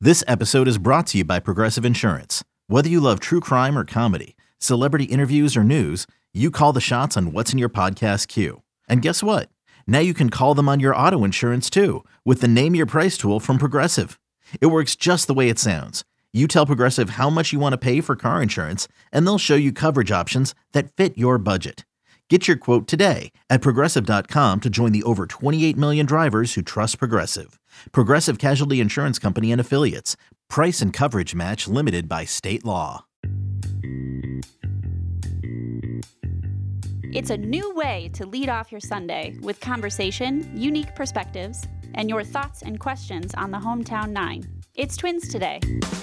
This episode is brought to you by Progressive Insurance. Whether you love true crime or comedy, celebrity interviews or news, you call the shots on what's in your podcast queue. And guess what? Now you can call them on your auto insurance too with the Name Your Price tool from Progressive. It works just the way it sounds. You tell Progressive how much you want to pay for car insurance, and they'll show you coverage options that fit your budget. Get your quote today at Progressive.com to join the over 28 million drivers who trust Progressive. Progressive Casualty Insurance Company and Affiliates. Price and coverage match limited by state law. It's a new way to lead off your Sunday with conversation, unique perspectives, and your thoughts and questions on the Hometown Nine. It's Twins Today.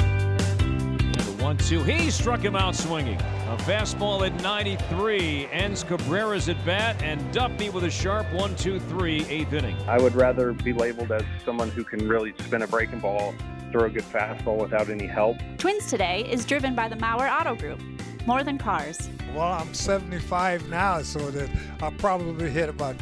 And the 1-2, he struck him out swinging. A fastball at 93 ends Cabrera's at bat, and Duffy with a sharp 1-2-3 eighth inning. I would rather be labeled as someone who can really spin a breaking ball, throw a good fastball without any help. Twins Today is driven by the Mauer Auto Group. More than cars. Well, I'm 75 now, so that I'll probably hit about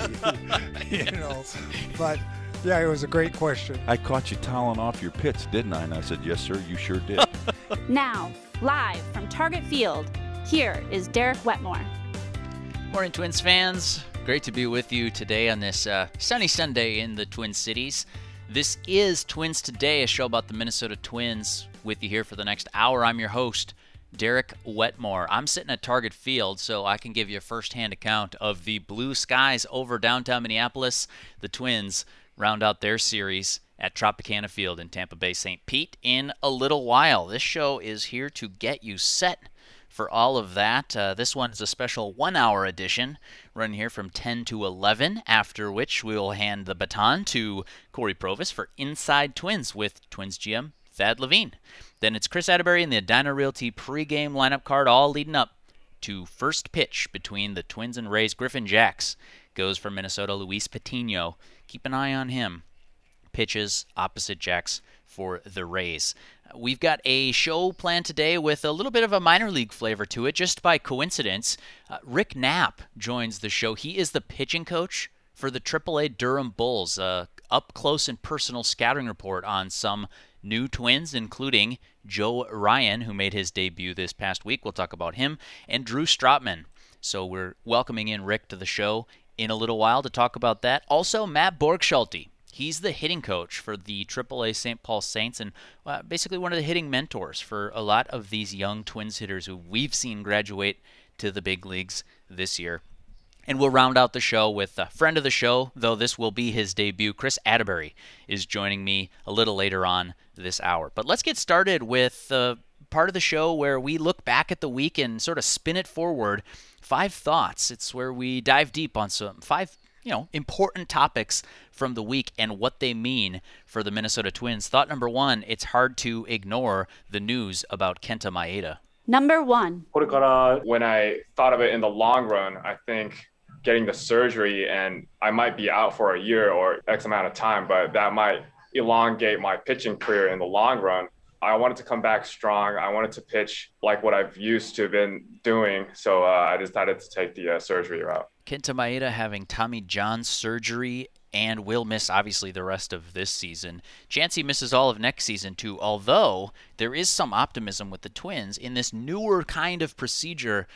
280, But, yeah, it was a great question. I caught you toweling off your pits, didn't I? And I said, yes, sir, you sure did. Now, live from Target Field, here is Derek Wetmore. Morning, Twins fans. Great to be with you today on this sunny Sunday in the Twin Cities. This is Twins Today, a show about the Minnesota Twins. With you here for the next hour, I'm your host, Derek Wetmore. I'm sitting at Target Field, so I can give you a first-hand account of the blue skies over downtown Minneapolis. The Twins round out their series at Tropicana Field in Tampa Bay, St. Pete in a little while. This show is here to get you set for all of that. This one is a special one-hour edition, running here from 10 to 11, after which we will hand the baton to Corey Provis for Inside Twins with Twins GM Thad Levine. Then it's Chris Atterbury and the Edina Realty pregame lineup card, all leading up to first pitch between the Twins and Rays. Griffin Jax goes for Minnesota. Luis Patino, keep an eye on him, pitches opposite Jax for the Rays. We've got a show planned today with a little bit of a minor league flavor to it, just by coincidence. Rick Knapp joins the show. He is the pitching coach for the AAA Durham Bulls. Up close and personal scouting report on some new Twins, including Joe Ryan, who made his debut this past week. We'll talk about him, and Drew Strotman. So we're welcoming in Rick to the show in a little while to talk about that. Also, Matt Borgschulte. He's the hitting coach for the AAA St. Paul Saints, and basically one of the hitting mentors for a lot of these young Twins hitters who we've seen graduate to the big leagues this year. And we'll round out the show with a friend of the show, though this will be his debut. Chris Atterbury is joining me a little later on this hour. But let's get started with part of the show where we look back at the week and sort of spin it forward. 5 thoughts. It's where we dive deep on some 5 important topics from the week and what they mean for the Minnesota Twins. Thought number 1, it's hard to ignore the news about Kenta Maeda. Number 1. When I thought of it in the long run, I think getting the surgery, and I might be out for a year or X amount of time, but that might elongate my pitching career in the long run. I wanted to come back strong. I wanted to pitch like what I've used to been doing. So I decided to take the surgery route. Kenta Maeda having Tommy John surgery and will miss, obviously, the rest of this season. Chance he misses all of next season, too, although there is some optimism with the Twins in this newer kind of procedure.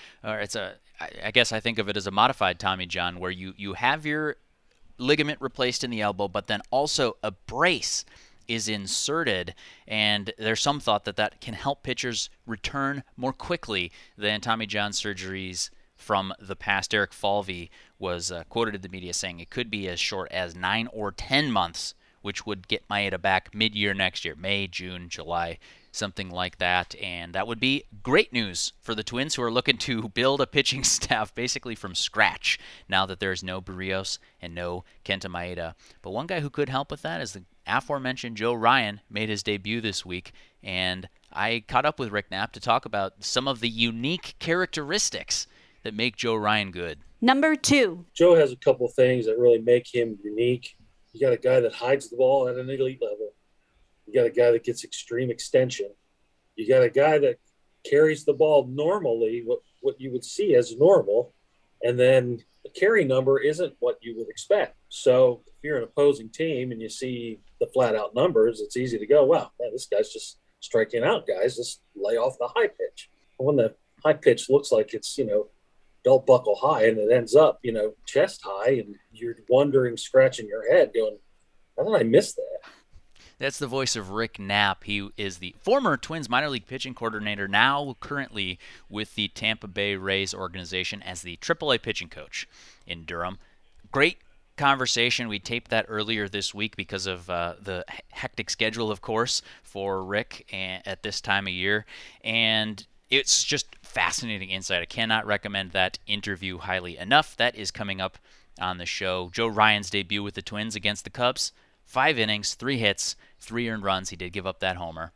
I guess I think of it as a modified Tommy John, where you have your ligament replaced in the elbow, but then also a brace is inserted, and there's some thought that can help pitchers return more quickly than Tommy John surgeries from the past. Eric Falvey was quoted in the media saying it could be as short as 9 or 10 months, which would get Maeda back mid-year next year, May, June, July, something like that. And that would be great news for the Twins, who are looking to build a pitching staff basically from scratch now that there's no Berrios and no Kenta Maeda. But one guy who could help with that is the aforementioned Joe Ryan. Made his debut this week, and I caught up with Rick Knapp to talk about some of the unique characteristics that make Joe Ryan good. Number 2. Joe has a couple things that really make him unique. You got a guy that hides the ball at an elite level. You got a guy that gets extreme extension. You got a guy that carries the ball normally, what you would see as normal, and then the carry number isn't what you would expect. So if you're an opposing team and you see the flat out numbers, it's easy to go, wow, man, this guy's just striking out guys. Just lay off the high pitch. When the high pitch looks like it's, belt buckle high and it ends up, chest high, and you're wondering, scratching your head going, how did I miss that? That's the voice of Rick Knapp. He is the former Twins minor league pitching coordinator, now currently with the Tampa Bay Rays organization as the AAA pitching coach in Durham. Great conversation. We taped that earlier this week because of the hectic schedule, of course, for Rick at this time of year. And it's just fascinating insight. I cannot recommend that interview highly enough. That is coming up on the show. Joe Ryan's debut with the Twins against the Cubs. 5 innings, 3 hits, 3 earned runs. He did give up that homer.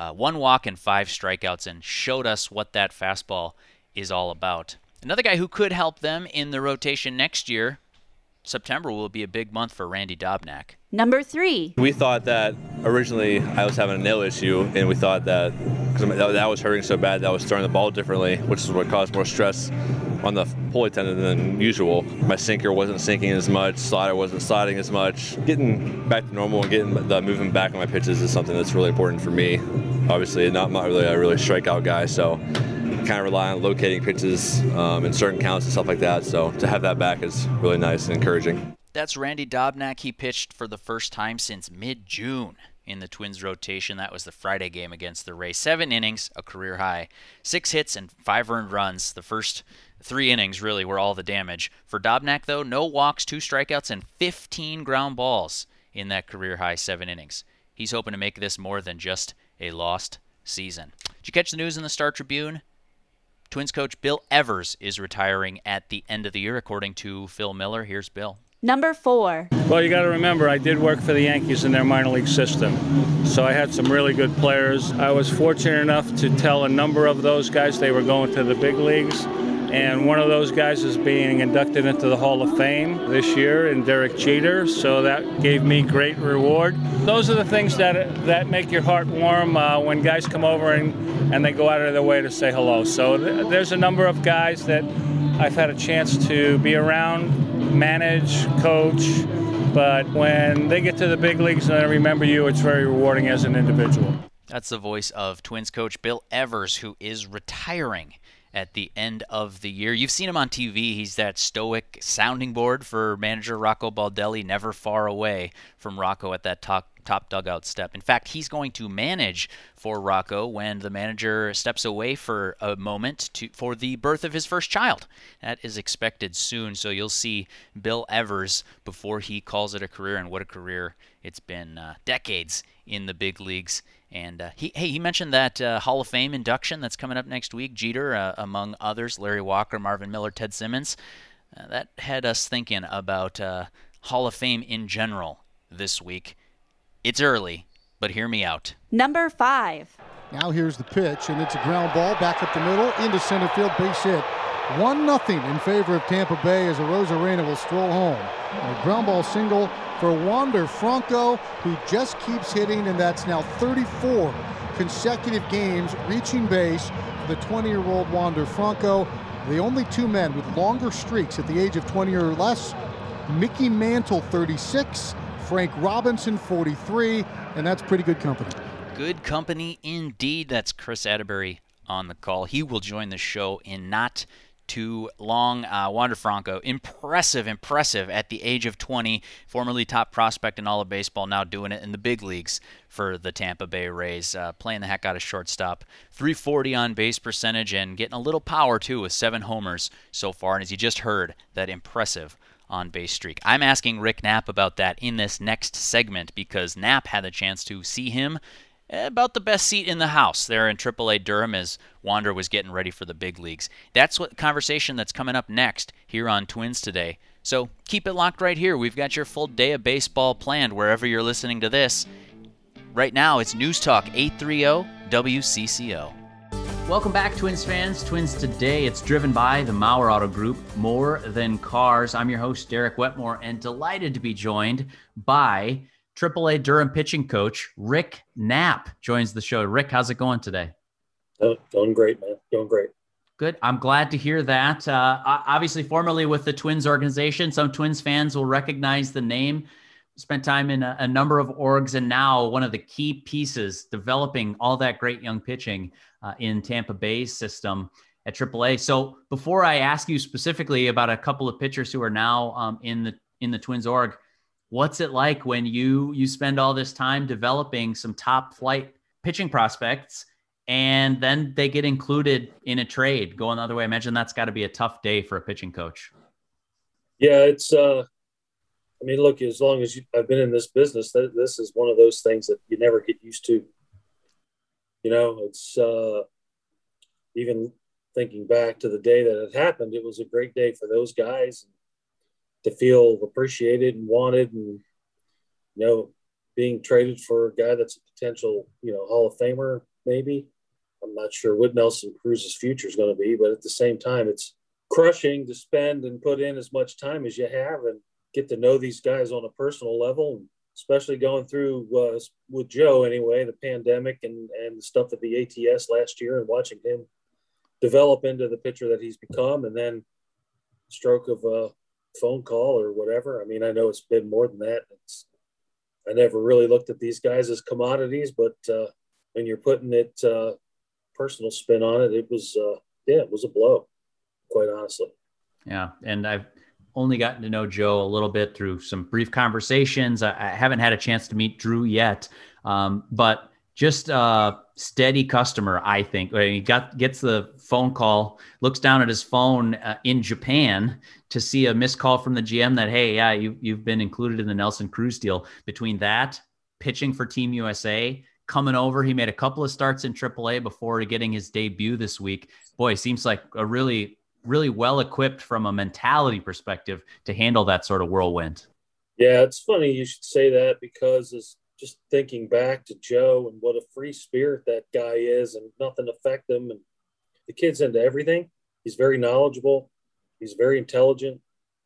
1 walk and 5 strikeouts, and showed us what that fastball is all about. Another guy who could help them in the rotation next year, September will be a big month for Randy Dobnak. Number 3. We thought that originally I was having a nail issue, and we thought that because that was hurting so bad that I was throwing the ball differently, which is what caused more stress on the pulley tendon than usual. My sinker wasn't sinking as much, slider wasn't sliding as much. Getting back to normal and getting the movement back on my pitches is something that's really important for me. Obviously, not really a strikeout guy, so kind of rely on locating pitches in certain counts and stuff like that. So to have that back is really nice and encouraging. That's Randy Dobnak. He pitched for the first time since mid-June in the Twins rotation. That was the Friday game against the Rays. 7 innings, a career high. 6 hits and 5 earned runs. The first 3 innings really were all the damage. For Dobnak, though, no walks, 2 strikeouts, and 15 ground balls in that career high 7 innings. He's hoping to make this more than just a lost season. Did you catch the news in the Star Tribune? Twins coach Bill Evers is retiring at the end of the year, according to Phil Miller. Here's Bill. Number 4. Well, you got to remember, I did work for the Yankees in their minor league system, so I had some really good players. I was fortunate enough to tell a number of those guys they were going to the big leagues, and one of those guys is being inducted into the Hall of Fame this year in Derek Jeter, so that gave me great reward. Those are the things that make your heart warm when guys come over and they go out of their way to say hello. So there's a number of guys that I've had a chance to be around, manage, coach, but when they get to the big leagues and they remember you, it's very rewarding as an individual. That's the voice of Twins coach Bill Evers, who is retiring at the end of the year. You've seen him on TV. He's that stoic sounding board for manager Rocco Baldelli, never far away from Rocco at that top dugout step. In fact, he's going to manage for Rocco when the manager steps away for a moment for the birth of his first child. That is expected soon, so you'll see Bill Evers before he calls it a career, and what a career it's been. Decades in the big leagues. And he mentioned that Hall of Fame induction that's coming up next week. Jeter, among others, Larry Walker, Marvin Miller, Ted Simmons. That had us thinking about Hall of Fame in general this week. It's early, but hear me out. Number 5. Now here's the pitch, and it's a ground ball back up the middle into center field, base hit. 1-0 in favor of Tampa Bay as Arozarena will stroll home. And a ground ball single for Wander Franco, who just keeps hitting, and that's now 34 consecutive games reaching base for the 20-year-old Wander Franco. The only 2 men with longer streaks at the age of 20 or less, Mickey Mantle, 36, Frank Robinson, 43, and that's pretty good company. Good company indeed. That's Chris Atterbury on the call. He will join the show in not too long. Wander Franco, impressive at the age of 20, formerly top prospect in all of baseball, now doing it in the big leagues for the Tampa Bay Rays, playing the heck out of shortstop. 340 on base percentage and getting a little power too with 7 homers so far, and as you just heard, that impressive on-base streak. I'm asking Rick Knapp about that in this next segment because Knapp had the chance to see him about the best seat in the house there in AAA Durham as Wander was getting ready for the big leagues. That's what conversation that's coming up next here on Twins Today. So keep it locked right here. We've got your full day of baseball planned wherever you're listening to this. Right now, it's News Talk 830 WCCO. Welcome back, Twins fans. Twins Today, it's driven by the Mauer Auto Group, more than cars. I'm your host, Derek Wetmore, and delighted to be joined by AAA Durham pitching coach Rick Knapp. Joins the show. Rick, how's it going today? Going great, man. Going great. Good. I'm glad to hear that. Obviously, formerly with the Twins organization, some Twins fans will recognize the name. spent time in a number of orgs, and now one of the key pieces developing all that great young pitching in Tampa Bay's system at AAA. So before I ask you specifically about a couple of pitchers who are now in the Twins org, what's it like when you spend all this time developing some top flight pitching prospects and then they get included in a trade going the other way? I imagine that's got to be a tough day for a pitching coach. Yeah, it's I mean, look, as long as I've been in this business, this is one of those things that you never get used to. You know, it's even thinking back to the day that it happened, it was a great day for those guys to feel appreciated and wanted, and, you know, being traded for a guy that's a potential, you know, Hall of Famer, maybe. I'm not sure what Nelson Cruz's future is going to be, but at the same time, it's crushing to spend and put in as much time as you have and get to know these guys on a personal level, especially going through with Joe anyway, the pandemic and the stuff at the ATS last year, and watching him develop into the pitcher that he's become, and then stroke of a phone call or whatever. I mean, I know it's been more than that. I never really looked at these guys as commodities, but when you're putting it personal spin on it, it was it was a blow, quite honestly. Yeah, and I've only gotten to know Joe a little bit through some brief conversations. I haven't had a chance to meet Drew yet, but just a steady customer, I think. He gets the phone call, looks down at his phone in Japan to see a missed call from the GM that, hey, yeah, you've been included in the Nelson Cruz deal. Between that, pitching for Team USA, coming over, he made a couple of starts in AAA before getting his debut this week. Boy, seems like a really well equipped from a mentality perspective to handle that sort of whirlwind. Yeah, it's funny you should say that, because it's just thinking back to Joe and what a free spirit that guy is, and nothing affect him. And the kid's into everything. He's very knowledgeable. He's very intelligent.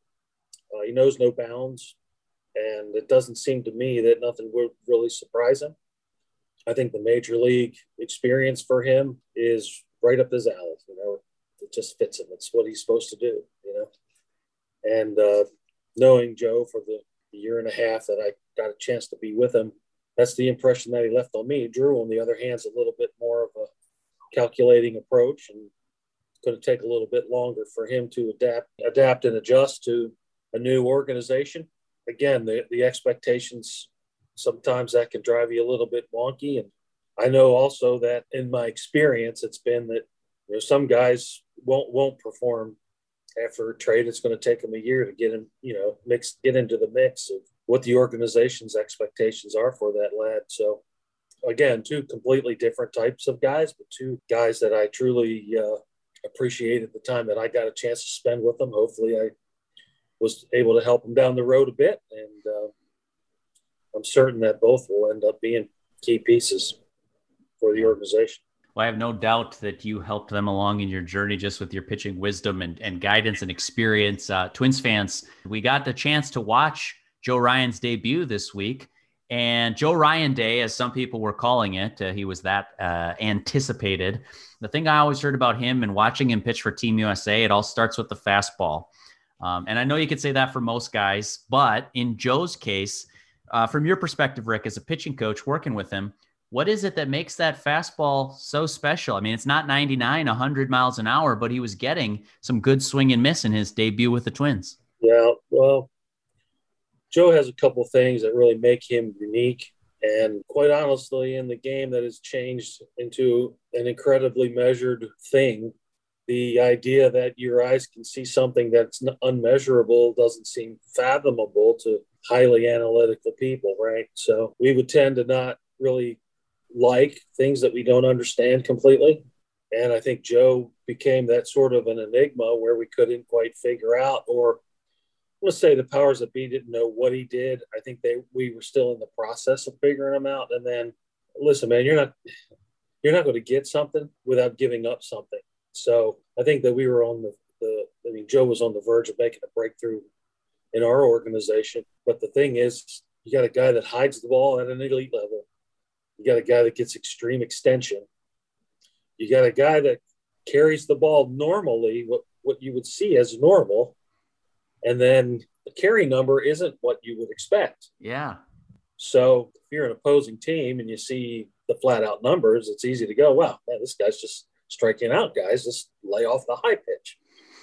He knows no bounds. And it doesn't seem to me that nothing would really surprise him. I think the major league experience for him is right up his alley. You know, it just fits him. It's what he's supposed to do, you know. And knowing Joe for the year and a half that I got a chance to be with him, that's the impression that he left on me. Drew, on the other hand, is a little bit more of a calculating approach, and it's going to take a little bit longer for him to adapt and adjust to a new organization. Again, the expectations, sometimes that can drive you a little bit wonky. And I know also that in my experience, it's been that, you know, some guys won't perform after a trade. It's going to take them a year to get him, you know, get into the mix of what the organization's expectations are for that lad. So again, two completely different types of guys, but two guys that I truly appreciated the time that I got a chance to spend with them. Hopefully I was able to help them down the road a bit. And I'm certain that both will end up being key pieces for the organization. Well, I have no doubt that you helped them along in your journey just with your pitching wisdom and guidance and experience. Twins fans, we got the chance to watch Joe Ryan's debut this week. And Joe Ryan Day, as some people were calling it, he was that anticipated. The thing I always heard about him and watching him pitch for Team USA, it all starts with the fastball. And I know you could say that for most guys, but in Joe's case, from your perspective, Rick, as a pitching coach working with him, what is it that makes that fastball so special? I mean, it's not 99, 100 miles an hour, but he was getting some good swing and miss in his debut with the Twins. Yeah, well, Joe has a couple things that really make him unique. And quite honestly, in the game that has changed into an incredibly measured thing, the idea that your eyes can see something that's unmeasurable doesn't seem fathomable to highly analytical people, right? So we would tend to not really like things that we don't understand completely. And I think Joe became that sort of an enigma where we couldn't quite figure out, or let's say the powers that be didn't know what he did. I think we were still in the process of figuring him out. And then, listen, man, you're not going to get something without giving up something. So I think that we were on Joe was on the verge of making a breakthrough in our organization. But the thing is, you got a guy that hides the ball at an elite level. You got a guy that gets extreme extension. You got a guy that carries the ball normally, what you would see as normal. And then the carry number isn't what you would expect. Yeah. So if you're an opposing team and you see the flat out numbers, it's easy to go, wow, man, this guy's just striking out guys. Just lay off the high pitch.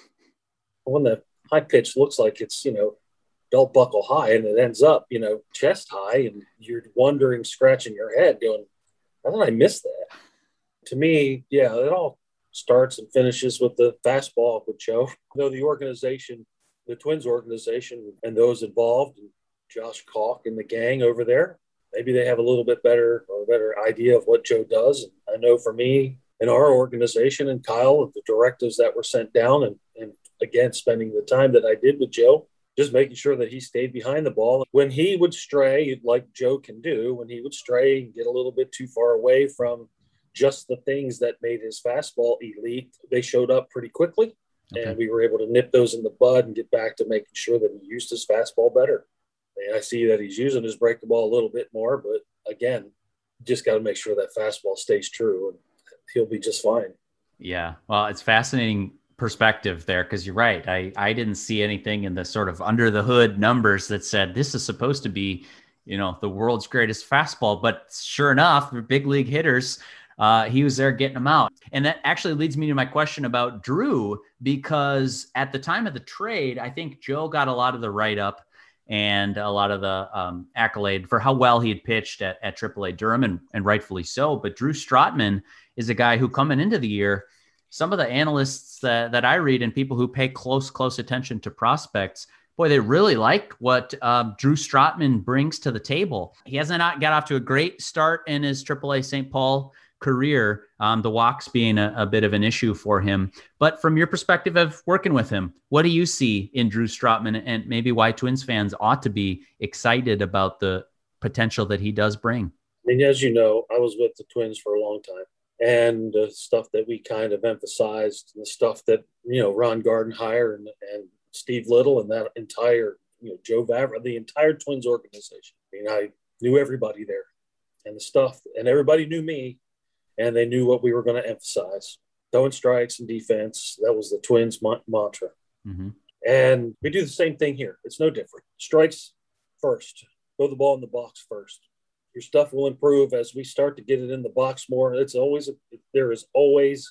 When the high pitch looks like it's, belt buckle high and it ends up, chest high, and you're wondering, scratching your head going, how did I miss that? To me, yeah, it all starts and finishes with the fastball with Joe. The organization, the Twins organization, and those involved, and Josh Kalk and the gang over there, maybe they have a little bit better idea of what Joe does. And I know for me and our organization and Kyle and the directives that were sent down, and again, spending the time that I did with Joe, just making sure that he stayed behind the ball. When he would stray, like Joe can do, when he would stray and get a little bit too far away from just the things that made his fastball elite, they showed up pretty quickly. Okay. And we were able to nip those in the bud and get back to making sure that he used his fastball better. And I see that he's using his breaking ball a little bit more, but again, just got to make sure that fastball stays true, and he'll be just fine. Yeah. Well, it's fascinating perspective there, because you're right. I didn't see anything in the sort of under the hood numbers that said this is supposed to be, the world's greatest fastball. But sure enough, the big league hitters, he was there getting them out. And that actually leads me to my question about Drew, because at the time of the trade, I think Joe got a lot of the write-up and a lot of the accolade for how well he had pitched at AAA Durham, and rightfully so. But Drew Strotman is a guy who, coming into the year, some of the analysts that I read and people who pay close attention to prospects, boy, they really like what Drew Strotman brings to the table. He hasn't got off to a great start in his AAA St. Paul career, the walks being a bit of an issue for him. But from your perspective of working with him, what do you see in Drew Strotman, and maybe why Twins fans ought to be excited about the potential that he does bring? I mean, as you know, I was with the Twins for a long time. And the stuff that we kind of emphasized, and the stuff that, Ron Gardenhire and Steve Little and that entire, Joe Vavra, the entire Twins organization. I mean, I knew everybody there, and the stuff, and everybody knew me, and they knew what we were going to emphasize. Throwing strikes and defense, that was the Twins mantra. Mm-hmm. And we do the same thing here. It's no different. Strikes first. Throw the ball in the box first. Your stuff will improve as we start to get it in the box more. There is always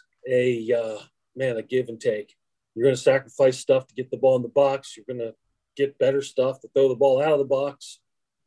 a give and take. You're going to sacrifice stuff to get the ball in the box. You're going to get better stuff to throw the ball out of the box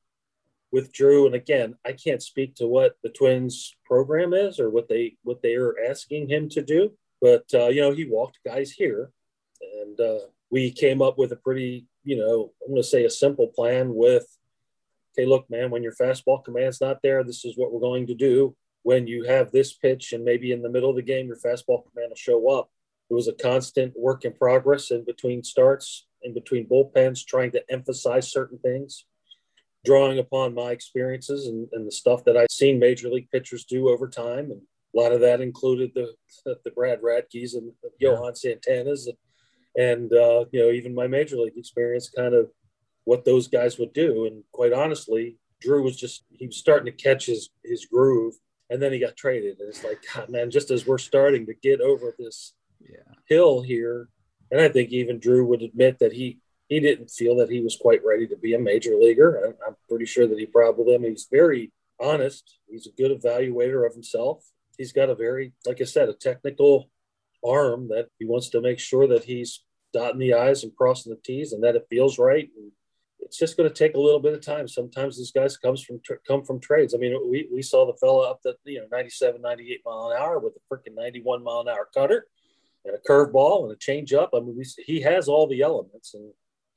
with Drew. And again, I can't speak to what the Twins program is or what they are asking him to do. But, he walked guys here, and we came up with a pretty, I'm going to say a simple plan with, okay, look, man, when your fastball command's not there, this is what we're going to do. When you have this pitch and maybe in the middle of the game, your fastball command will show up. It was a constant work in progress in between starts, in between bullpens, trying to emphasize certain things, drawing upon my experiences and the stuff that I've seen major league pitchers do over time. And a lot of that included the Brad Radkes and Johan Santanas and even my major league experience, kind of what those guys would do. And quite honestly, Drew was starting to catch his groove, and then he got traded. And it's like, God, man, just as we're starting to get over this hill here, and I think even Drew would admit that he didn't feel that he was quite ready to be a major leaguer. I'm pretty sure that he's very honest. He's a good evaluator of himself. He's got a very, like I said, a technical arm that he wants to make sure that he's dotting the I's and crossing the T's and that it feels right. And it's just going to take a little bit of time. Sometimes these guys come from trades. I mean, we saw the fella up to 97, 98 mile an hour with a freaking 91 mile an hour cutter and a curveball and a changeup. I mean, he has all the elements, and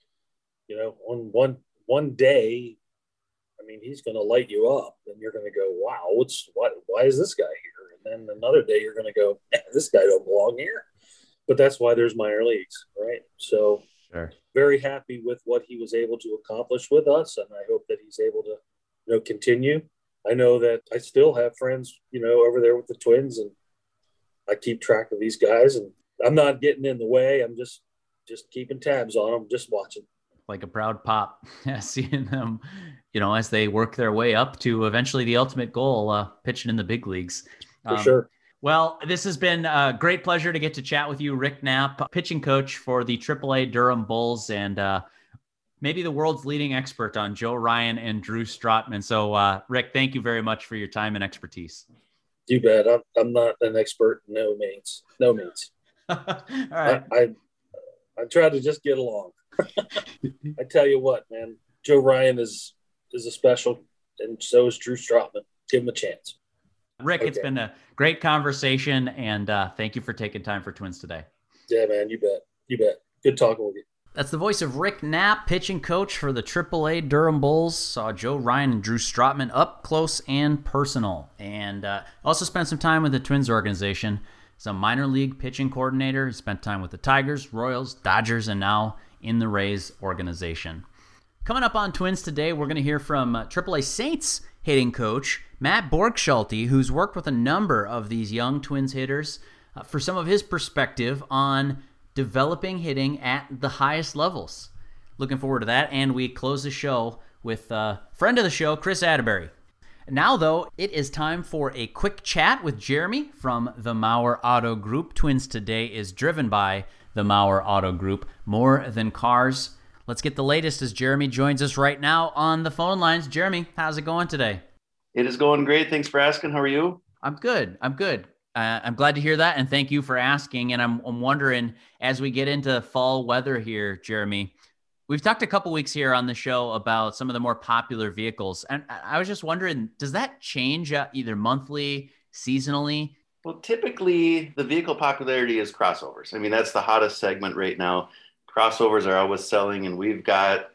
on one day, I mean, he's going to light you up, and you're going to go, wow, why is this guy here? And then another day, you're going to go, this guy don't belong here. But that's why there's minor leagues, right? So. Sure. Very happy with what he was able to accomplish with us, and I hope that he's able to, continue. I know that I still have friends, over there with the Twins, and I keep track of these guys, and I'm not getting in the way. I'm just keeping tabs on them, just watching. Like a proud pop, seeing them, as they work their way up to eventually the ultimate goal, pitching in the big leagues. For sure. Well, this has been a great pleasure to get to chat with you, Rick Knapp, pitching coach for the AAA Durham Bulls. And maybe the world's leading expert on Joe Ryan and Drew Strotman. So, Rick, thank you very much for your time and expertise. You bet. I'm not an expert. No means. All right. I try to just get along. I tell you what, man, Joe Ryan is a special, and so is Drew Strotman. Give him a chance. Rick, It's been a great conversation, and thank you for taking time for Twins Today. Yeah, man, you bet. You bet. Good talking with you. That's the voice of Rick Knapp, pitching coach for the AAA Durham Bulls. Saw Joe Ryan and Drew Strotman up close and personal. And also spent some time with the Twins organization. He's a minor league pitching coordinator. He spent time with the Tigers, Royals, Dodgers, and now in the Rays organization. Coming up on Twins Today, we're going to hear from AAA Saints hitting coach Matt Borgschulte, who's worked with a number of these young Twins hitters for some of his perspective on developing hitting at the highest levels. Looking forward to that. And we close the show with a friend of the show, Chris Atterbury. Now, though, it is time for a quick chat with Jeremy from the Mauer Auto Group. Twins Today is driven by the Mauer Auto Group. More than cars. Let's get the latest as Jeremy joins us right now on the phone lines. Jeremy, how's it going today? It is going great. Thanks for asking. How are you? I'm good. I'm glad to hear that, and thank you for asking. And I'm wondering, as we get into fall weather here, Jeremy, we've talked a couple weeks here on the show about some of the more popular vehicles, and I was just wondering, does that change either monthly, seasonally? Well, typically the vehicle popularity is crossovers. I mean, that's the hottest segment right now. Crossovers are always selling, and we've got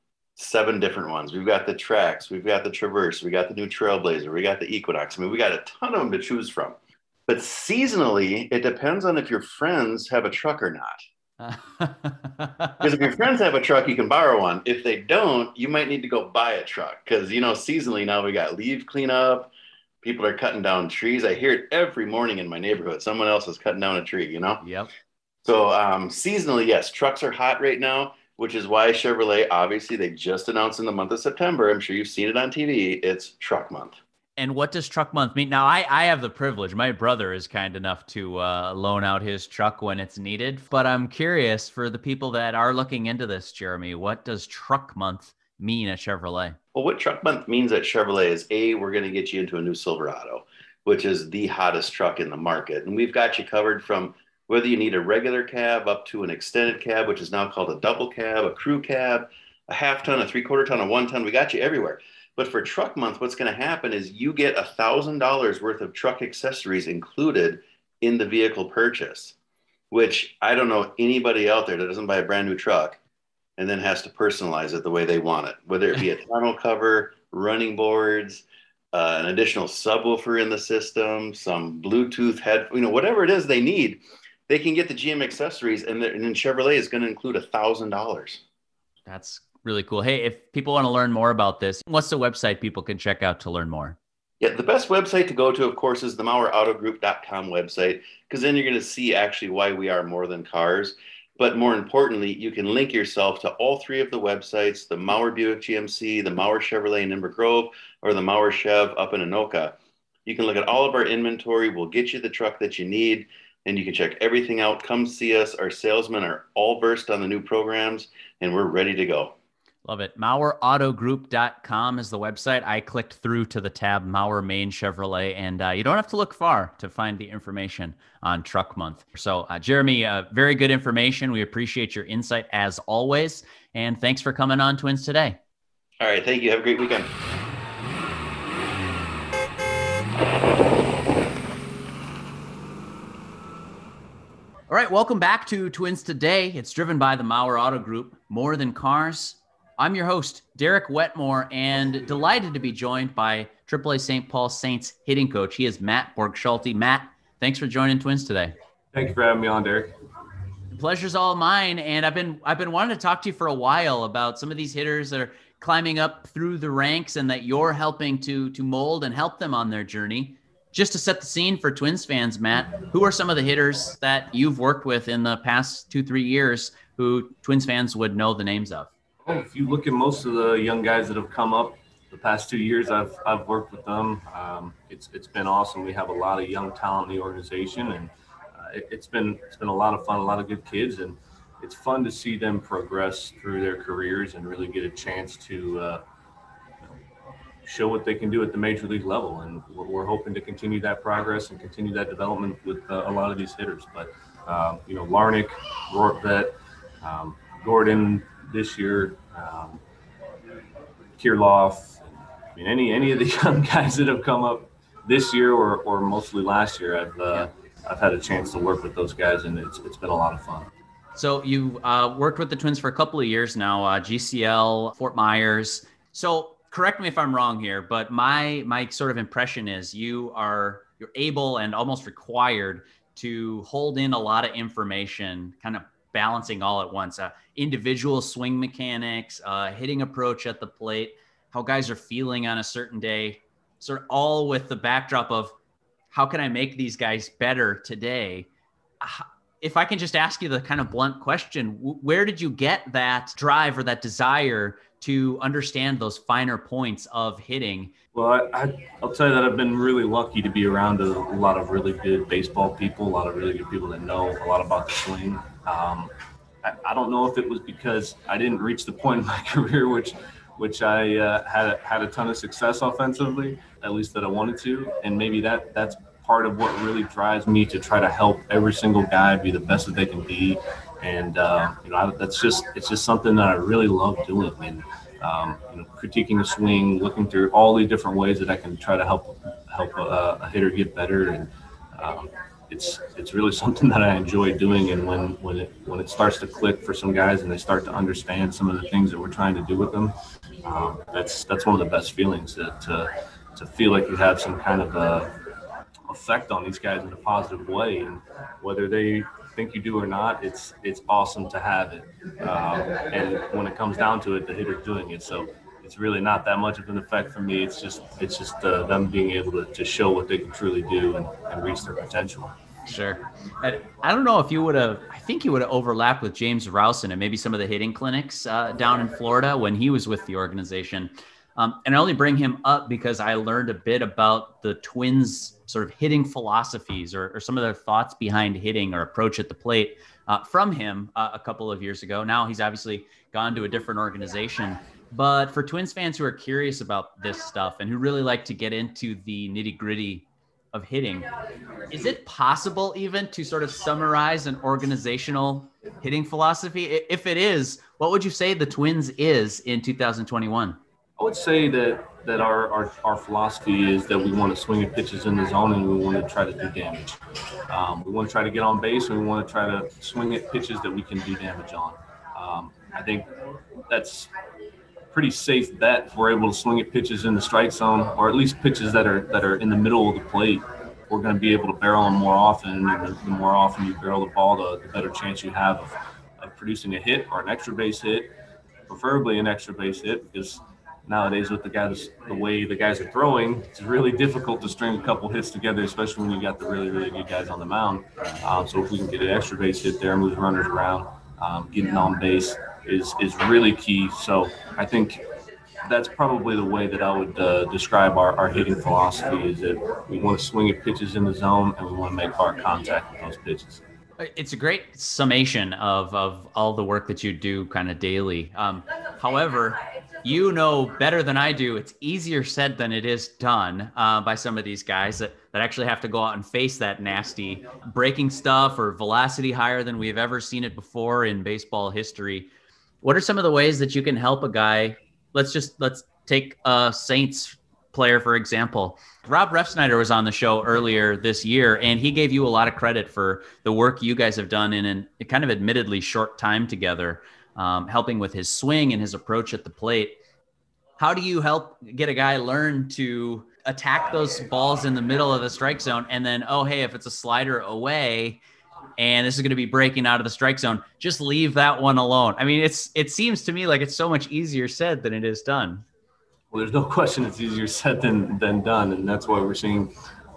7 different ones. We've got the Trax, we've got the Traverse, we got the new Trailblazer, we got the Equinox. I mean, we got a ton of them to choose from. But seasonally, it depends on if your friends have a truck or not. Because if your friends have a truck, you can borrow one. If they don't, you might need to go buy a truck. Because, seasonally now we got leaf cleanup. People are cutting down trees. I hear it every morning in my neighborhood. Someone else is cutting down a tree, Yep. So seasonally, yes, trucks are hot right now, which is why Chevrolet, obviously, they just announced in the month of September. I'm sure you've seen it on TV. It's Truck Month. And what does Truck Month mean? Now, I have the privilege. My brother is kind enough to loan out his truck when it's needed. But I'm curious, for the people that are looking into this, Jeremy, what does Truck Month mean at Chevrolet? Well, what Truck Month means at Chevrolet is, we're going to get you into a new Silverado, which is the hottest truck in the market. And we've got you covered from whether you need a regular cab up to an extended cab, which is now called a double cab, a crew cab, a half ton, a 3/4 ton, a 1 ton. We got you everywhere. But for Truck Month, what's going to happen is you get $1,000 worth of truck accessories included in the vehicle purchase, which I don't know anybody out there that doesn't buy a brand new truck and then has to personalize it the way they want it, whether it be a tonneau cover, running boards, an additional subwoofer in the system, some Bluetooth head, whatever it is they need, they can get the GM accessories, and then Chevrolet is going to include $1,000. That's really cool. Hey, if people want to learn more about this, what's the website people can check out to learn more? Yeah, the best website to go to, of course, is the MauerAutoGroup.com website, because then you're going to see actually why we are more than cars. But more importantly, you can link yourself to all 3 of the websites, the Mauer Buick GMC, the Mauer Chevrolet in Ember Grove, or the Mauer Chev up in Anoka. You can look at all of our inventory. We'll get you the truck that you need, and you can check everything out. Come see us. Our salesmen are all versed on the new programs, and we're ready to go. Love it. MauerAutoGroup.com is the website. I clicked through to the tab Mauer Maine Chevrolet, and you don't have to look far to find the information on Truck Month. So, Jeremy, very good information. We appreciate your insight as always, and thanks for coming on Twins Today. All right. Thank you. Have a great weekend. All right, welcome back to Twins Today. It's driven by the Mauer Auto Group, more than cars. I'm your host, Derek Wetmore, and delighted to be joined by AAA St. Paul Saints hitting coach. He is Matt Borgschulte. Matt, thanks for joining Twins today. Thank you for having me on, Derek. The pleasure's all mine, and I've been wanting to talk to you for a while about some of these hitters that are climbing up through the ranks and that you're helping to mold and help them on their journey. Just to set the scene for Twins fans, Matt, who are some of the hitters that you've worked with in the past 2-3 years who Twins fans would know the names of? Well, if you look at most of the young guys that have come up the past 2 years, I've worked with them. It's been awesome. We have a lot of young talent in the organization, and it's been a lot of fun, a lot of good kids. And it's fun to see them progress through their careers and really get a chance to show what they can do at the major league level. And we're hoping to continue that progress and continue that development with a lot of these hitters. But, Larnach, Rortvedt, Gordon this year, Kirilloff, I mean, any of the young guys that have come up this year or mostly last year, I've had a chance to work with those guys, and it's been a lot of fun. So you worked with the Twins for a couple of years now, GCL, Fort Myers. So correct me if I'm wrong here, but my sort of impression is you're able and almost required to hold in a lot of information, kind of balancing all at once, individual swing mechanics, hitting approach at the plate, how guys are feeling on a certain day, sort of all with the backdrop of how can I make these guys better today? If I can just ask you the kind of blunt question, where did you get that drive or that desire to understand those finer points of hitting? Well, I'll tell you that I've been really lucky to be around a lot of really good baseball people, a lot of really good people that know a lot about the swing. I don't know if it was because I didn't reach the point in my career which I had a ton of success offensively, at least that I wanted to, and maybe that's part of what really drives me to try to help every single guy be the best that they can be. And it's just something that I really love doing. And critiquing the swing, looking through all the different ways that I can try to help a hitter get better, and it's really something that I enjoy doing. And when it starts to click for some guys and they start to understand some of the things that we're trying to do with them, that's one of the best feelings, to feel like you have some kind of effect on these guys in a positive way, and whether they think you do or not, it's awesome to have it. And when it comes down to it, the hitter's doing it. So it's really not that much of an effect for me. It's just them being able to show what they can truly do and reach their potential. Sure. I don't know if I think you would have overlapped with James Rowson and maybe some of the hitting clinics down in Florida when he was with the organization. And I only bring him up because I learned a bit about the Twins' sort of hitting philosophies or some of their thoughts behind hitting or approach at the plate from him a couple of years ago. Now he's obviously gone to a different organization. But for Twins fans who are curious about this stuff and who really like to get into the nitty-gritty of hitting, is it possible even to sort of summarize an organizational hitting philosophy? If it is, what would you say the Twins is in 2021? I would say that our philosophy is that we want to swing at pitches in the zone and we want to try to do damage. We want to try to get on base and we want to try to swing at pitches that we can do damage on. I think that's pretty safe bet if we're able to swing at pitches in the strike zone, or at least pitches that are in the middle of the plate. We're going to be able to barrel them more often, and the more often you barrel the ball, the better chance you have of producing a hit or an extra base hit, preferably an extra base hit, because nowadays with the way the guys are throwing, it's really difficult to string a couple hits together, especially when you got the really, really good guys on the mound. So if we can get an extra base hit there, move runners around, getting on base is really key. So I think that's probably the way that I would describe our hitting philosophy, is that we want to swing at pitches in the zone and we want to make hard contact with those pitches. It's a great summation of all the work that you do kind of daily. However, you know better than I do, it's easier said than it is done by some of these guys that actually have to go out and face that nasty breaking stuff or velocity higher than we've ever seen it before in baseball history. What are some of the ways that you can help a guy? Let's take a Saints player, for example. Rob Refsnyder was on the show earlier this year, and he gave you a lot of credit for the work you guys have done in a kind of admittedly short time together, helping with his swing and his approach at the plate. How do you help get a guy learn to attack those balls in the middle of the strike zone, and then, oh, hey, if it's a slider away and this is going to be breaking out of the strike zone, just leave that one alone? I mean, it seems to me like it's so much easier said than it is done. Well, there's no question it's easier said than done, and that's why we're seeing,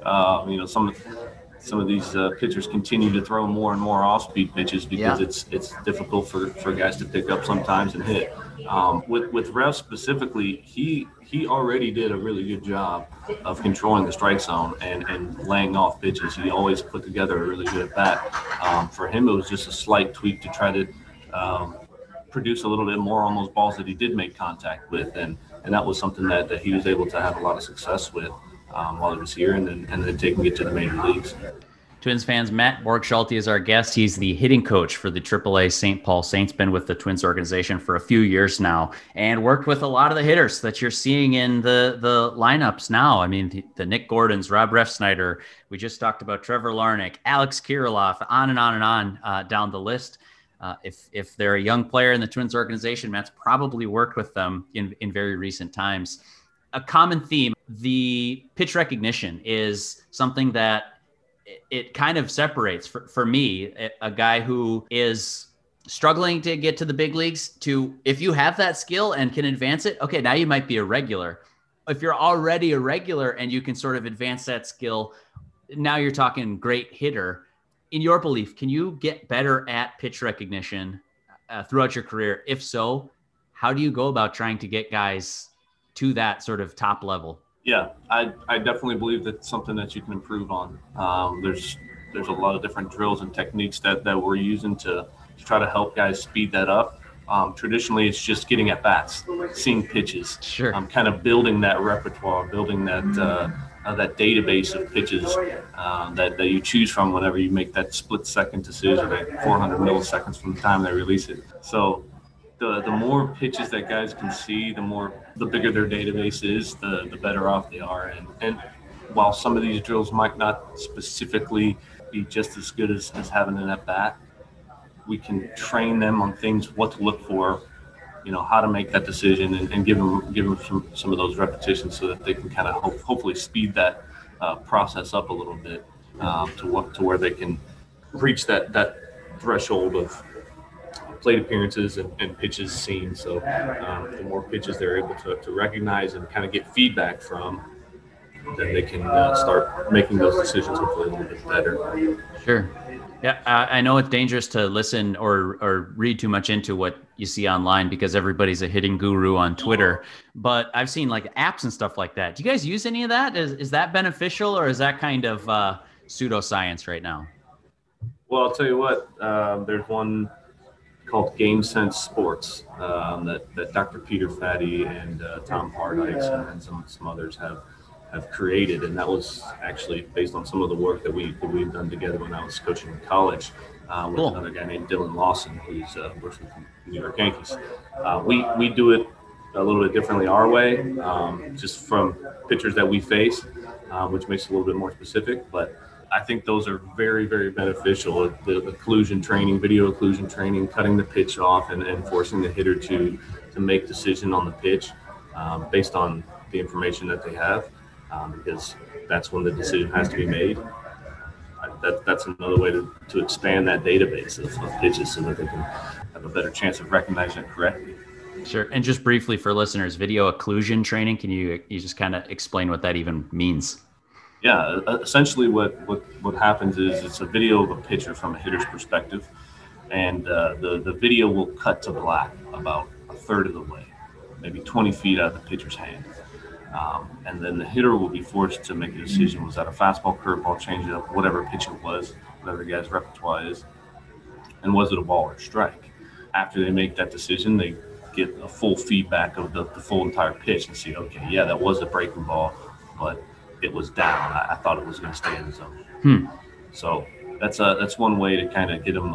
some of these pitchers continue to throw more and more off-speed pitches because it's difficult for guys to pick up sometimes and hit. With Ref specifically, he already did a really good job of controlling the strike zone and laying off pitches. He always put together a really good at bat. For him, it was just a slight tweak to try to produce a little bit more on those balls that he did make contact with. And that was something that he was able to have a lot of success with while he was here, and then taking it to the major leagues. Twins fans, Matt Borg-Schulte is our guest. He's the hitting coach for the AAA St. Paul Saints, been with the Twins organization for a few years now, and worked with a lot of the hitters that you're seeing in the lineups now. I mean, the Nick Gordons, Rob Refsnyder, we just talked about Trevor Larnach, Alex Kirilloff, on and on and on down the list. If they're a young player in the Twins organization, Matt's probably worked with them in very recent times. A common theme, the pitch recognition is something that it kind of separates for me, a guy who is struggling to get to the big leagues, to if you have that skill and can advance it, okay, now you might be a regular. If you're already a regular and you can sort of advance that skill, now you're talking great hitter. In your belief, can you get better at pitch recognition throughout your career? If so, how do you go about trying to get guys to that sort of top level? Yeah, I definitely believe that's something that you can improve on. There's a lot of different drills and techniques that we're using to try to help guys speed that up. Traditionally, it's just getting at bats, seeing pitches. Sure. Kind of building that repertoire, building that database of pitches that you choose from whenever you make that split-second decision at 400 milliseconds from the time they release it. So the more pitches that guys can see, the bigger their database is, the better off they are. And while some of these drills might not specifically be just as good as having an at-bat, we can train them on things, what to look for, how to make that decision, and give them some of those repetitions so that they can kind of hopefully speed that process up a little bit to where they can reach that threshold of plate appearances and pitches seen. So the more pitches they're able to recognize and kind of get feedback from, then they can start making those decisions hopefully a little bit better. Sure. Yeah, I know it's dangerous to listen or read too much into what you see online because everybody's a hitting guru on Twitter. But I've seen like apps and stuff like that. Do you guys use any of that? Is that beneficial, or is that kind of pseudoscience right now? Well, I'll tell you what. There's one called Game Sense Sports that Dr. Peter Fatty and Tom Hardikes and some others have created, and that was actually based on some of the work that we've done together when I was coaching in college with another guy named Dylan Lawson, who's works with the New York Yankees. We do it a little bit differently our way, just from pitchers that we face, which makes it a little bit more specific. But I think those are very, very beneficial. The occlusion training, video occlusion training, cutting the pitch off and forcing the hitter to make decision on the pitch based on the information that they have. Because that's when the decision has to be made. That's another way to expand that database of pitches so that they can have a better chance of recognizing it correctly. Sure. And just briefly for listeners, video occlusion training, can you just kind of explain what that even means? Yeah, essentially what happens is it's a video of a pitcher from a hitter's perspective, and the video will cut to black about a third of the way, maybe 20 feet out of the pitcher's hand. And then the hitter will be forced to make a decision. Was that a fastball, curveball, changeup, whatever pitch it was, whatever the guy's repertoire is, and was it a ball or a strike? After they make that decision, they get a full feedback of the full entire pitch and see, okay, yeah, that was a breaking ball, but it was down. I thought it was going to stay in the zone. So that's one way to kind of get them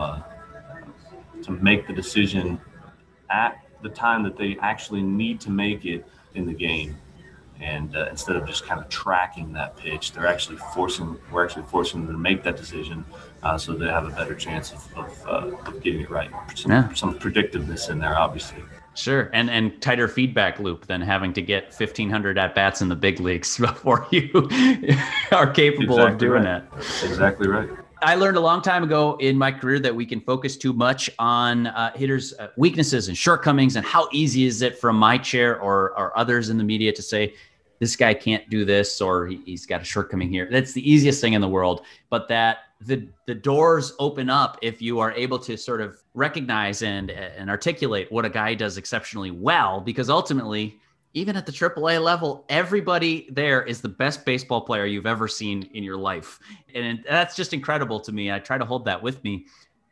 to make the decision at the time that they actually need to make it in the game. And instead of just kind of tracking that pitch, we're actually forcing them to make that decision so they have a better chance of getting it right. Some predictiveness in there, obviously. Sure, and tighter feedback loop than having to get 1,500 at-bats in the big leagues before you are capable of doing that. Exactly right. I learned a long time ago in my career that we can focus too much on hitters' weaknesses and shortcomings, and how easy is it from my chair or others in the media to say, this guy can't do this, or he's got a shortcoming here. That's the easiest thing in the world, but that the doors open up if you are able to sort of recognize and articulate what a guy does exceptionally well, because ultimately, even at the AAA level, everybody there is the best baseball player you've ever seen in your life. And that's just incredible to me. I try to hold that with me.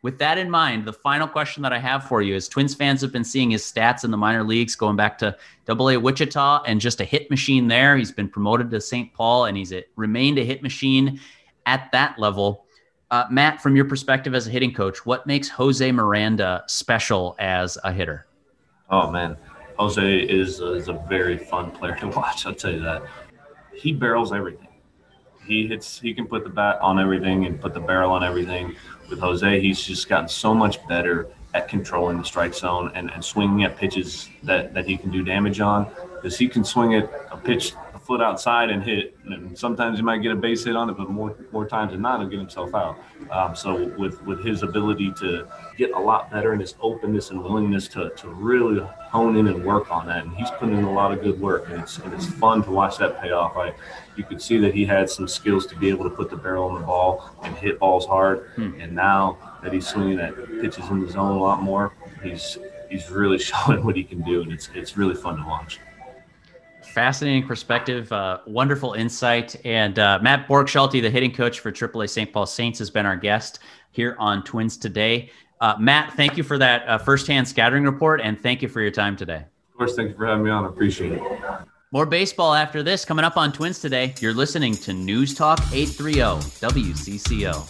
With that in mind, the final question that I have for you is Twins fans have been seeing his stats in the minor leagues going back to AA Wichita and just a hit machine there. He's been promoted to St. Paul, and he's remained a hit machine at that level. Matt, from your perspective as a hitting coach, what makes Jose Miranda special as a hitter? Oh, man. Jose is a very fun player to watch, I'll tell you that. He barrels everything. He can put the bat on everything and put the barrel on everything. With Jose, he's just gotten so much better at controlling the strike zone and swinging at pitches that he can do damage on, because he can swing at a pitch a foot outside and hit, and sometimes he might get a base hit on it, but more times than not, he'll get himself out. So with his ability to get a lot better and his openness and willingness to really hone in and work on that, and he's putting in a lot of good work, and it's fun to watch that pay off. You could see that he had some skills to be able to put the barrel on the ball and hit balls hard, and now that he's swinging at pitches in the zone a lot more, he's really showing what he can do, and it's really fun to watch. Fascinating perspective, wonderful insight. And Matt Borgschulte, the hitting coach for AAA St. Paul Saints, has been our guest here on Twins Today. Matt, thank you for that firsthand scattering report, and thank you for your time today. Of course, thank you for having me on. I appreciate it. More baseball after this coming up on Twins Today. You're listening to News Talk 830 WCCO.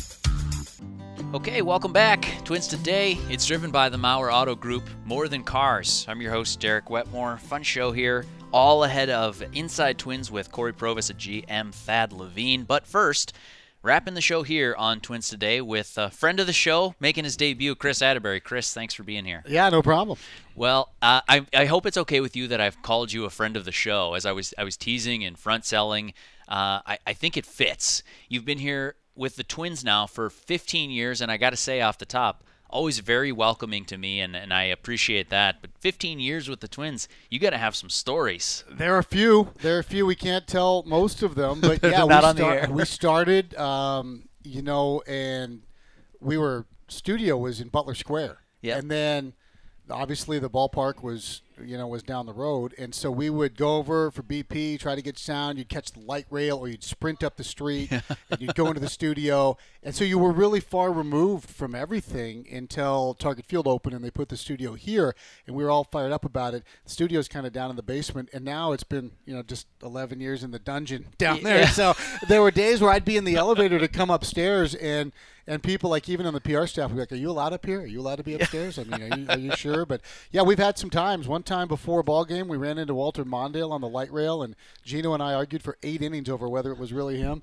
Okay, welcome back. Twins Today. It's driven by the Maurer Auto Group, More Than Cars. I'm your host, Derek Wetmore. Fun show here, all ahead of Inside Twins with Corey Provis at GM, Thad Levine. But first, wrapping the show here on Twins Today with a friend of the show, making his debut, Chris Atterbury. Chris, thanks for being here. Yeah, no problem. Well, I hope it's okay with you that I've called you a friend of the show. As I was teasing and front selling, I think it fits. You've been here with the Twins now for 15 years, and I got to say off the top, always very welcoming to me, and I appreciate that. But 15 years with the Twins, you got to have some stories. There are a few. We can't tell most of them, but yeah, we started, and studio was in Butler Square. Yeah. And then obviously the ballpark was down the road, and so we would go over for BP, try to get sound. You'd catch the light rail, or you'd sprint up the street, and you'd go into the studio. And so you were really far removed from everything until Target Field opened, and they put the studio here, and we were all fired up about it. The studio's kind of down in the basement, and now it's been just 11 years in the dungeon down there. Yeah. So there were days where I'd be in the elevator to come upstairs, and people, like, even on the PR staff, would be like, "Are you allowed up here? Are you allowed to be upstairs? I mean, are you sure?" But yeah, we've had some times. One time before a ball game, we ran into Walter Mondale on the light rail, and Gino and I argued for 8 innings over whether it was really him.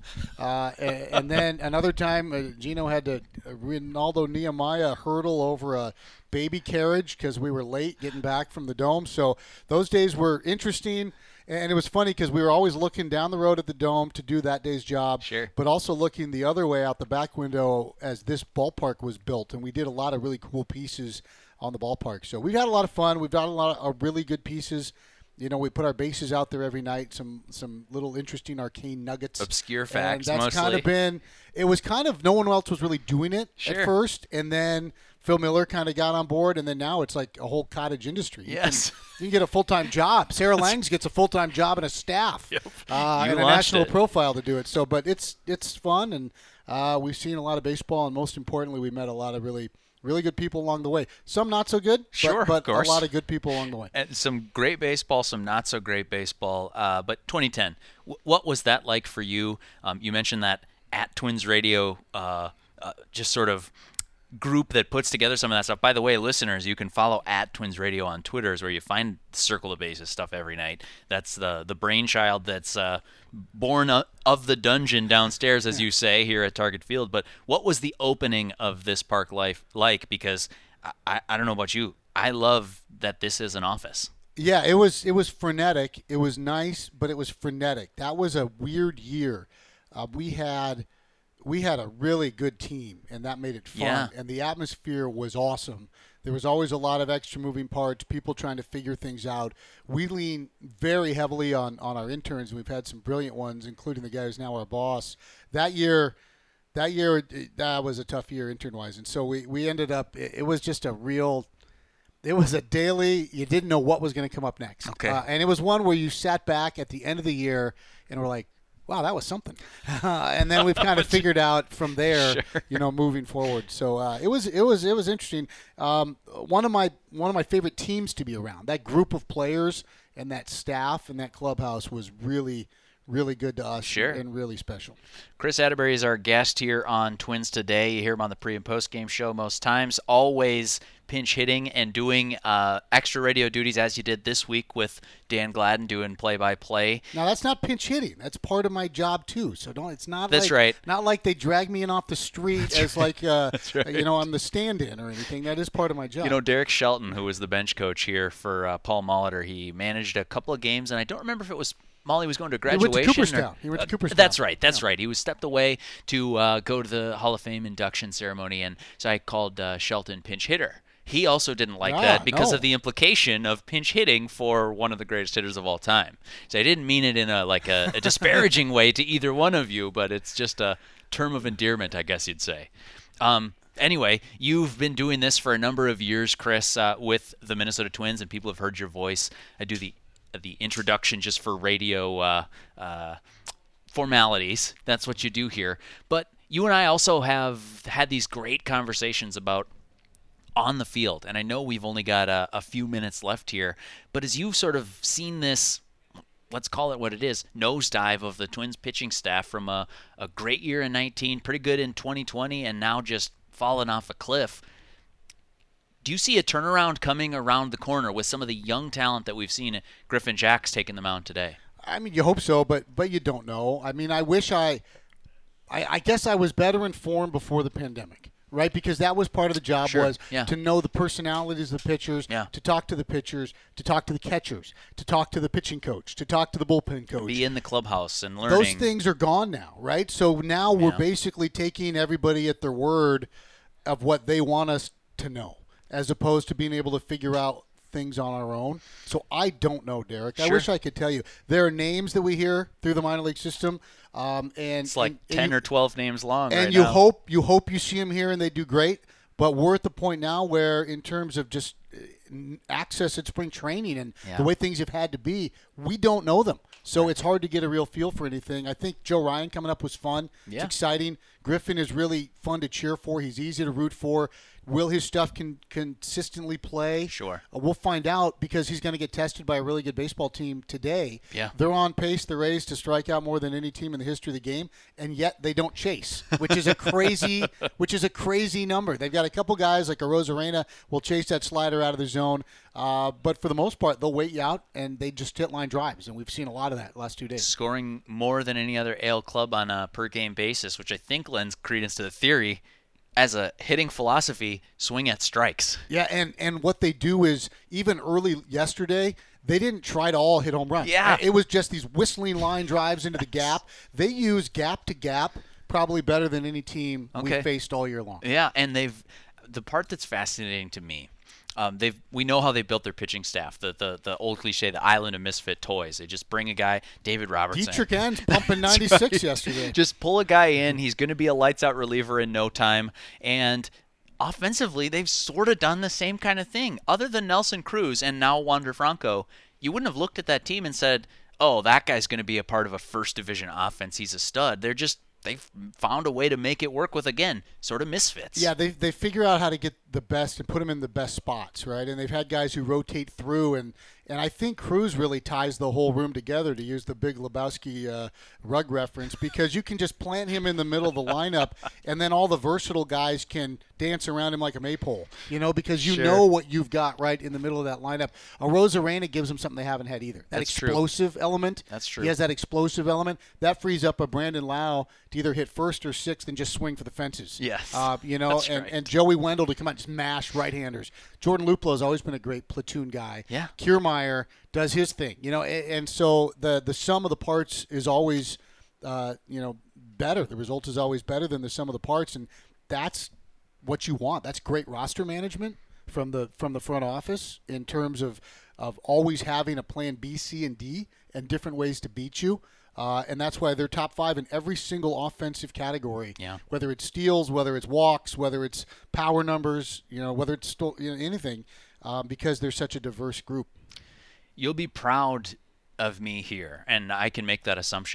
And then another time, Gino had to Ronaldo Nehemiah hurdle over a baby carriage because we were late getting back from the Dome. So those days were interesting. And it was funny because we were always looking down the road at the Dome to do that day's job, sure, but also looking the other way out the back window as this ballpark was built. And we did a lot of really cool pieces on the ballpark. So we've had a lot of fun. We've done a lot of really good pieces. We put our bases out there every night, some little interesting arcane nuggets. Obscure facts, and that's mostly. kind of been – it was kind of no one else was really doing it at first. And then Phil Miller kind of got on board, and then now it's like a whole cottage industry. Yes. You can get a full-time job. Sarah Langs gets a full-time job and a staff and a national profile to do it. So, but it's fun, and we've seen a lot of baseball, and most importantly, we met a lot of really good people along the way. Some not so good, but a lot of good people along the way. And some great baseball, some not so great baseball. But 2010, what was that like for you? You mentioned that at Twins Radio, just sort of group that puts together some of that stuff. By the way, listeners, you can follow at Twins Radio on Twitter, is where you find Circle the Bases stuff every night. That's the brainchild that's born of the dungeon downstairs, as you say, here at Target Field. But what was the opening of this park life like? Because I don't know about you, I love that this is an office. Yeah, it was frenetic. It was nice, but it was frenetic. That was a weird year. We had a really good team, and that made it fun. Yeah. And the atmosphere was awesome. There was always a lot of extra moving parts, people trying to figure things out. We lean very heavily on our interns, and we've had some brilliant ones, including the guy who's now our boss. That year, that was a tough year intern-wise. And so we ended up, it was just it was a daily, you didn't know what was going to come up next. Okay. And it was one where you sat back at the end of the year and were like, wow, that was something. And then we've kind of figured out from there, moving forward. So it was interesting. One of my favorite teams to be around. That group of players and that staff and that clubhouse was really good to us and really special. Chris Atterbury is our guest here on Twins Today. You hear him on the pre- and post-game show most times, always pinch hitting and doing extra radio duties as you did this week with Dan Gladden doing play-by-play. Now, that's not pinch hitting. That's part of my job, too. So it's not that's right. Not like they drag me in off the street that's as right. I'm the stand-in or anything. That is part of my job. Derek Shelton, who was the bench coach here for Paul Molitor, he managed a couple of games, and I don't remember if it was Molly was going to graduation. He went to Cooperstown. That's right. That's right. He was stepped away to go to the Hall of Fame induction ceremony, and so I called Shelton pinch hitter. He also didn't like that because of the implication of pinch hitting for one of the greatest hitters of all time. So I didn't mean it in a disparaging way to either one of you, but it's just a term of endearment, I guess you'd say. Anyway, you've been doing this for a number of years, Chris, with the Minnesota Twins, and people have heard your voice. I do the introduction just for radio formalities. That's what you do here. But you and I also have had these great conversations about on the field, and I know we've only got a few minutes left here, but as you've sort of seen this, let's call it what it is, nosedive of the Twins pitching staff from a great year in 19, pretty good in 2020, and now just falling off a cliff, do you see a turnaround coming around the corner with some of the young talent that we've seen? Griffin Jack's taking the mound today. I mean, you hope so, but you don't know. I mean, I wish I guess I was better informed before the pandemic, right? Because that was part of the job to know the personalities of the pitchers, to talk to the pitchers, to talk to the catchers, to talk to the pitching coach, to talk to the bullpen coach. Be in the clubhouse and learning. Those things are gone now, right? So now we're basically taking everybody at their word of what they want us to know, as opposed to being able to figure out things on our own. So I don't know, Derek. I wish I could tell you. There are names that we hear through the minor league system. And it's like 10 or 12 names long. And right you now. hope you see them here and they do great. But we're at the point now where, in terms of just access at spring training and the way things have had to be, we don't know them. So it's hard to get a real feel for anything. I think Joe Ryan coming up was fun. It's exciting. Griffin is really fun to cheer for. He's easy to root for. Will his stuff consistently play? Sure. We'll find out, because he's going to get tested by a really good baseball team today. Yeah. They're on pace, the Rays, to strike out more than any team in the history of the game, and yet they don't chase, which is a crazy number. They've got a couple guys like Arozarena will chase that slider out of the zone, but for the most part, they'll wait you out, and they just hit line drives, and we've seen a lot of that the last 2 days. Scoring more than any other AL club on a per-game basis, which I think lends credence to the theory, as a hitting philosophy, swing at strikes. Yeah, and what they do is, even early yesterday, they didn't try to all hit home runs. Yeah. It was just these whistling line drives into the gap. They use gap to gap probably better than any team we've faced all year long. Yeah, and the part that's fascinating to me, we know how they built their pitching staff. The old cliche, the island of misfit toys. They just bring a guy, David Robertson. Dietrich Enns pumping 96 yesterday. Just pull a guy in. He's going to be a lights-out reliever in no time. And offensively, they've sort of done the same kind of thing. Other than Nelson Cruz and now Wander Franco, you wouldn't have looked at that team and said, oh, that guy's going to be a part of a first-division offense. He's a stud. They've found a way to make it work with, again, sort of misfits. Yeah, they figure out how to get the best and put them in the best spots, right? And they've had guys who rotate through, and I think Cruz really ties the whole room together, to use the Big Lebowski rug reference, because you can just plant him in the middle of the lineup, and then all the versatile guys can dance around him like a maypole, because you know what you've got right in the middle of that lineup. Arozarena gives them something they haven't had either. That explosive element. That's true. He has that explosive element. That frees up a Brandon Lau to either hit first or sixth and just swing for the fences. Yes. That's right. And Joey Wendell to come out and just mash right-handers. Jordan Luplow has always been a great platoon guy. Yeah. Kiermaier does his thing, and so the sum of the parts is always, better. The result is always better than the sum of the parts, and that's what you want. That's great roster management from the front office, in terms of always having a plan B, C, and D, and different ways to beat you. And that's why they're top 5 in every single offensive category. Yeah. Whether it's steals, whether it's walks, whether it's power numbers, whether it's anything, because they're such a diverse group. You'll be proud of me here, and I can make that assumption.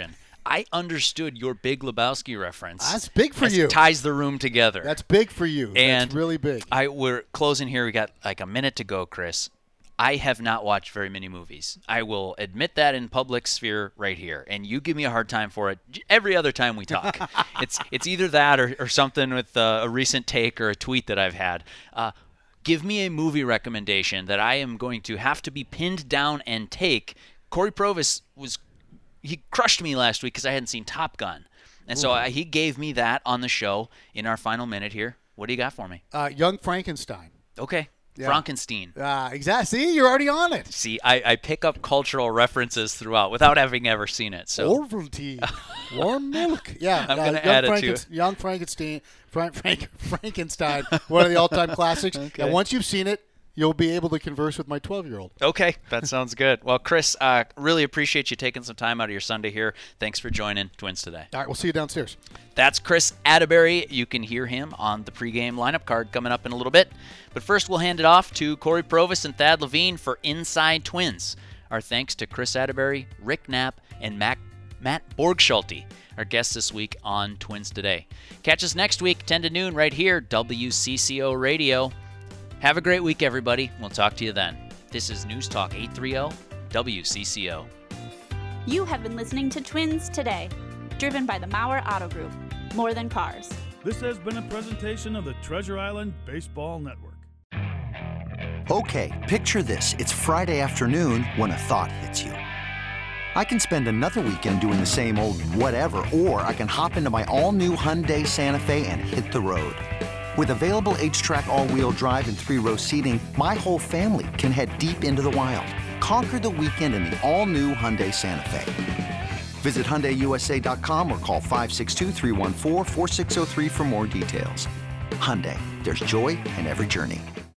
I understood your Big Lebowski reference. That's big for you. Ties the room together. That's big for you. And that's really big. We're closing here. We got like a minute to go, Chris. I have not watched very many movies. I will admit that in public sphere right here. And you give me a hard time for it every other time we talk. It's either that or something with a recent take or a tweet that I've had. Give me a movie recommendation that I am going to have to be pinned down and take. Corey Provis he crushed me last week because I hadn't seen Top Gun. And so he gave me that on the show in our final minute here. What do you got for me? Young Frankenstein. Okay. Yeah. Frankenstein. Exactly. See, you're already on it. See, I pick up cultural references throughout without having ever seen it. So Ovaltine, warm milk. Yeah, I'm going to add it to it. Young Frankenstein, Frankenstein, one of the all-time classics. Okay. And once you've seen it, you'll be able to converse with my 12-year-old. Okay, that sounds good. Well, Chris, really appreciate you taking some time out of your Sunday here. Thanks for joining Twins Today. All right, we'll see you downstairs. That's Chris Atterbury. You can hear him on the pregame lineup card coming up in a little bit. But first, we'll hand it off to Corey Provis and Thad Levine for Inside Twins. Our thanks to Chris Atterbury, Rick Knapp, and Matt Borgschulte, our guests this week on Twins Today. Catch us next week, 10 to noon, right here, WCCO Radio. Have a great week, everybody. We'll talk to you then. This is News Talk 830 WCCO. You have been listening to Twins Today, driven by the Mauer Auto Group. More than cars. This has been a presentation of the Treasure Island Baseball Network. Okay, picture this. It's Friday afternoon when a thought hits you. I can spend another weekend doing the same old whatever, or I can hop into my all-new Hyundai Santa Fe and hit the road. With available H-Track all-wheel drive and 3-row seating, my whole family can head deep into the wild. Conquer the weekend in the all-new Hyundai Santa Fe. Visit HyundaiUSA.com or call 562-314-4603 for more details. Hyundai, there's joy in every journey.